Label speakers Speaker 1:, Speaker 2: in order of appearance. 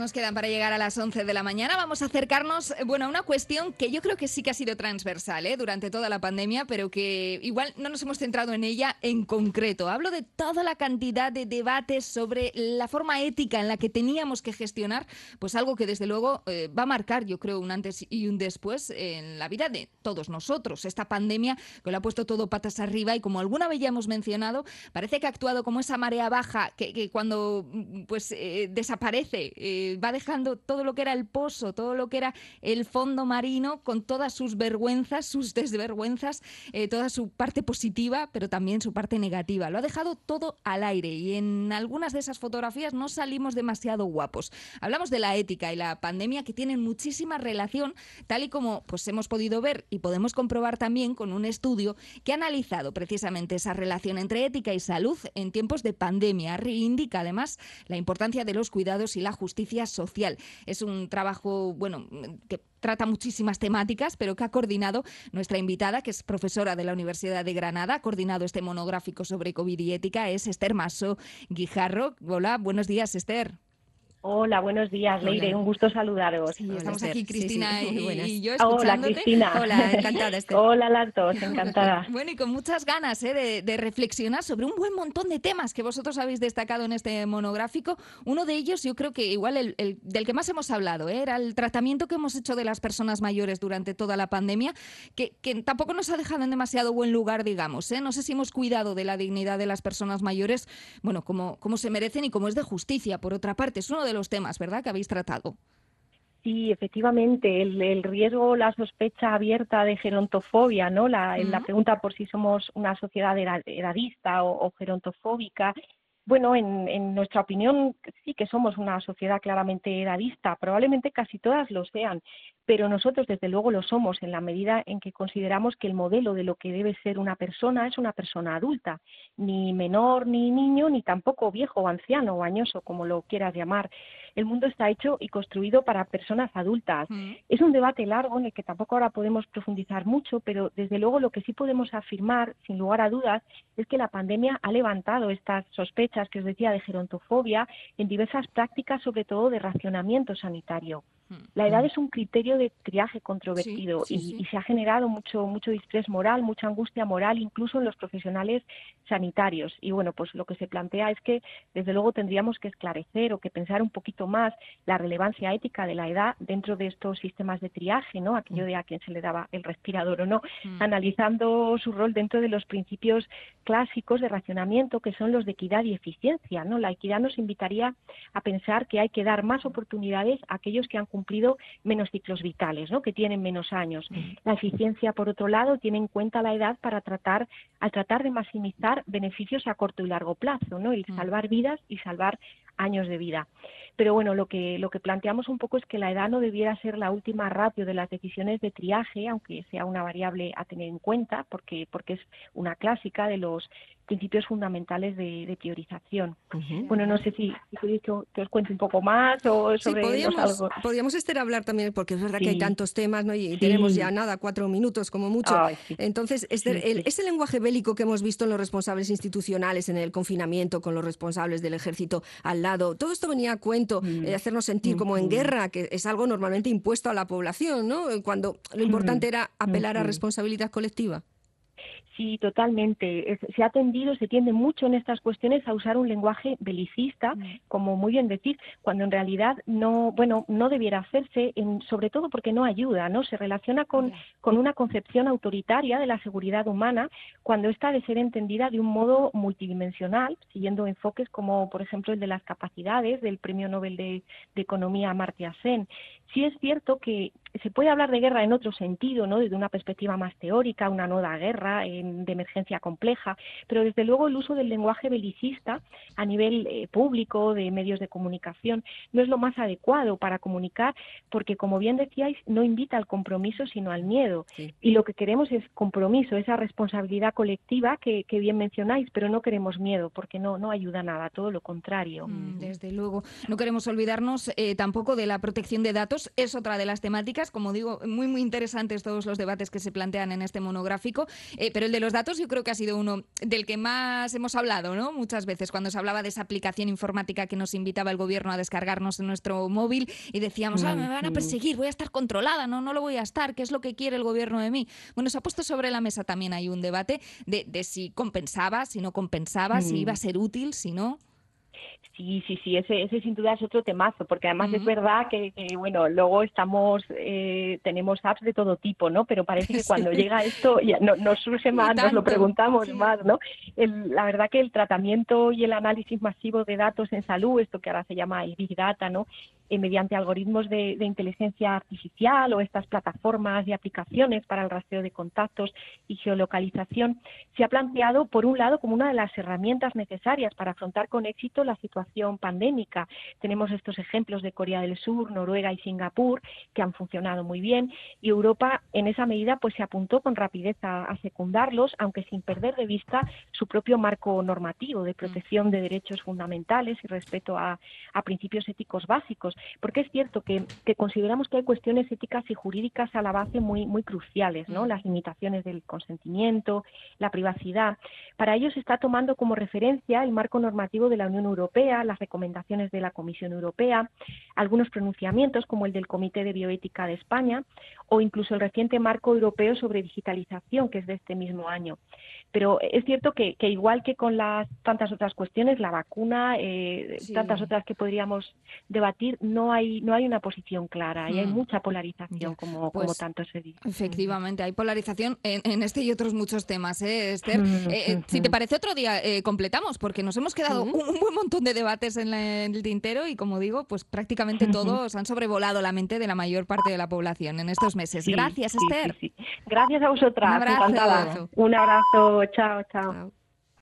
Speaker 1: nos quedan para llegar a las 11 de la mañana. Vamos a acercarnos, a una cuestión que yo creo que sí que ha sido transversal durante toda la pandemia, pero que igual no nos hemos centrado en ella en concreto. Hablo de toda la cantidad de debates sobre la forma ética en la que teníamos que gestionar, pues algo que desde luego va a marcar, yo creo, un antes y un después en la vida de todos nosotros. Esta pandemia que lo ha puesto todo patas arriba y, como alguna vez ya hemos mencionado, parece que ha actuado como esa marea baja que cuando desaparece, va dejando todo lo que era el pozo, todo lo que era el fondo marino, con todas sus vergüenzas, sus desvergüenzas, toda su parte positiva, pero también su parte negativa. Lo ha dejado todo al aire y en algunas de esas fotografías no salimos demasiado guapos. Hablamos de la ética y la pandemia, que tienen muchísima relación, tal y como pues hemos podido ver y podemos comprobar también con un estudio que ha analizado precisamente esa relación entre ética y salud en tiempos de pandemia. Reivindica además la importancia de los cuidados y la justicia social. Es un trabajo, que trata muchísimas temáticas, pero que ha coordinado nuestra invitada, que es profesora de la Universidad de Granada, ha coordinado este monográfico sobre COVID y ética, es Esther Massó Guijarro. Hola, buenos días, Esther.
Speaker 2: Hola, buenos días, Leire.
Speaker 1: Hola.
Speaker 2: Un gusto saludaros.
Speaker 1: Sí,
Speaker 3: Hola,
Speaker 1: estamos
Speaker 3: Esther.
Speaker 1: aquí, Cristina
Speaker 3: Sí,
Speaker 1: y yo,
Speaker 2: Hola,
Speaker 1: escuchándote.
Speaker 2: Cristina.
Speaker 3: Hola, encantada, Esther.
Speaker 2: Hola, las dos, encantada.
Speaker 1: Bueno, y con muchas ganas de reflexionar sobre un buen montón de temas que vosotros habéis destacado en este monográfico. Uno de ellos, yo creo que igual el del que más hemos hablado, era el tratamiento que hemos hecho de las personas mayores durante toda la pandemia, que tampoco nos ha dejado en demasiado buen lugar, digamos. No sé si hemos cuidado de la dignidad de las personas mayores, como se merecen y como es de justicia, por otra parte. Es uno de los temas, ¿verdad?, que habéis tratado.
Speaker 2: Sí, efectivamente, el riesgo, la sospecha abierta de gerontofobia, ¿no? La pregunta por si somos una sociedad edadista o gerontofóbica. Bueno, en nuestra opinión sí que somos una sociedad claramente edadista, probablemente casi todas lo sean, pero nosotros desde luego lo somos en la medida en que consideramos que el modelo de lo que debe ser una persona es una persona adulta, ni menor ni niño, ni tampoco viejo o anciano o añoso, como lo quieras llamar. El mundo está hecho y construido para personas adultas. Es un debate largo en el que tampoco ahora podemos profundizar mucho, pero desde luego lo que sí podemos afirmar, sin lugar a dudas, es que la pandemia ha levantado estas sospechas que os decía de gerontofobia en diversas prácticas, sobre todo de racionamiento sanitario. La edad es un criterio de triaje controvertido y se ha generado mucho distrés moral, mucha angustia moral, incluso en los profesionales sanitarios. Y bueno, pues lo que se plantea es que desde luego tendríamos que esclarecer o que pensar un poquito más la relevancia ética de la edad dentro de estos sistemas de triaje, ¿no? Aquello de a quién se le daba el respirador o no, analizando su rol dentro de los principios clásicos de racionamiento, que son los de equidad y eficiencia, ¿no? La equidad nos invitaría a pensar que hay que dar más oportunidades a aquellos que han cumplido menos ciclos vitales, ¿no?, que tienen menos años. La eficiencia, por otro lado, tiene en cuenta la edad para tratar de maximizar beneficios a corto y largo plazo, ¿no?, el salvar vidas y salvar años de vida. Pero bueno, lo que planteamos un poco es que la edad no debiera ser la última ratio de las decisiones de triaje, aunque sea una variable a tener en cuenta, porque es una clásica de los principios fundamentales de priorización. Bueno, no sé si queréis que os cuente un poco más o sobre algo.
Speaker 3: Podríamos, Esther, hablar también, porque es verdad que hay tantos temas, ¿no? Y
Speaker 2: Sí.
Speaker 3: tenemos ya 4 minutos como mucho.
Speaker 2: Ay, sí.
Speaker 3: Entonces, Esther, ese lenguaje bélico que hemos visto en los responsables institucionales, en el confinamiento, con los responsables del ejército al lado, todo esto venía a cuento, hacernos sentir como en guerra, que es algo normalmente impuesto a la población, ¿no?, cuando lo importante era apelar a responsabilidad colectiva.
Speaker 2: Sí, totalmente. Se tiende mucho en estas cuestiones a usar un lenguaje belicista, como muy bien decir, cuando en realidad no debiera hacerse, sobre todo porque no ayuda, ¿no? Se relaciona con una concepción autoritaria de la seguridad humana, cuando esta ha de ser entendida de un modo multidimensional, siguiendo enfoques como, por ejemplo, el de las capacidades del Premio Nobel de Economía Amartya Sen. Sí es cierto que se puede hablar de guerra en otro sentido, ¿no?, desde una perspectiva más teórica, una nueva guerra de emergencia compleja, pero desde luego el uso del lenguaje belicista a nivel público, de medios de comunicación, no es lo más adecuado para comunicar, porque, como bien decíais, no invita al compromiso sino al miedo. Y lo que queremos es compromiso, esa responsabilidad colectiva que bien mencionáis, pero no queremos miedo, porque no ayuda a nada, todo lo contrario.
Speaker 1: Desde luego. No queremos olvidarnos tampoco de la protección de datos, es otra de las temáticas científicas. Como digo, muy, muy interesantes todos los debates que se plantean en este monográfico, pero el de los datos yo creo que ha sido uno del que más hemos hablado, ¿no? Muchas veces cuando se hablaba de esa aplicación informática que nos invitaba el gobierno a descargarnos en nuestro móvil y decíamos, me van a perseguir, voy a estar controlada, no lo voy a estar, ¿qué es lo que quiere el gobierno de mí? Bueno, se ha puesto sobre la mesa también hay un debate de si compensaba, si no compensaba, si iba a ser útil, si no.
Speaker 2: Sí, ese sin duda es otro temazo, porque además es verdad que bueno, luego tenemos apps de todo tipo, ¿no? Pero parece que cuando llega esto ya nos surge más, nos lo preguntamos más, ¿no? La verdad que el tratamiento y el análisis masivo de datos en salud, esto que ahora se llama el Big Data, ¿no? Mediante algoritmos de inteligencia artificial o estas plataformas y aplicaciones para el rastreo de contactos y geolocalización, se ha planteado, por un lado, como una de las herramientas necesarias para afrontar con éxito la situación pandémica. Tenemos estos ejemplos de Corea del Sur, Noruega y Singapur, que han funcionado muy bien, y Europa, en esa medida, pues se apuntó con rapidez a secundarlos, aunque sin perder de vista su propio marco normativo de protección de derechos fundamentales y respeto a principios éticos básicos. Porque es cierto que consideramos que hay cuestiones éticas y jurídicas a la base muy, muy cruciales, ¿no? Las limitaciones del consentimiento, la privacidad. Para ello se está tomando como referencia el marco normativo de la Unión Europea, las recomendaciones de la Comisión Europea, algunos pronunciamientos como el del Comité de Bioética de España o incluso el reciente marco europeo sobre digitalización, que es de este mismo año. Pero es cierto que igual que con las tantas otras cuestiones, la vacuna, tantas otras que podríamos debatir, no hay una posición clara y hay mucha polarización, como tanto se dice.
Speaker 1: Efectivamente, hay polarización en este y otros muchos temas, Esther. Si te parece, otro día completamos, porque nos hemos quedado un buen montón de debates en el tintero y, como digo, pues prácticamente todos han sobrevolado la mente de la mayor parte de la población en estos meses. Gracias, Esther.
Speaker 2: Gracias a vosotras.
Speaker 1: Un abrazo.
Speaker 2: Encantada. Un abrazo. Chao.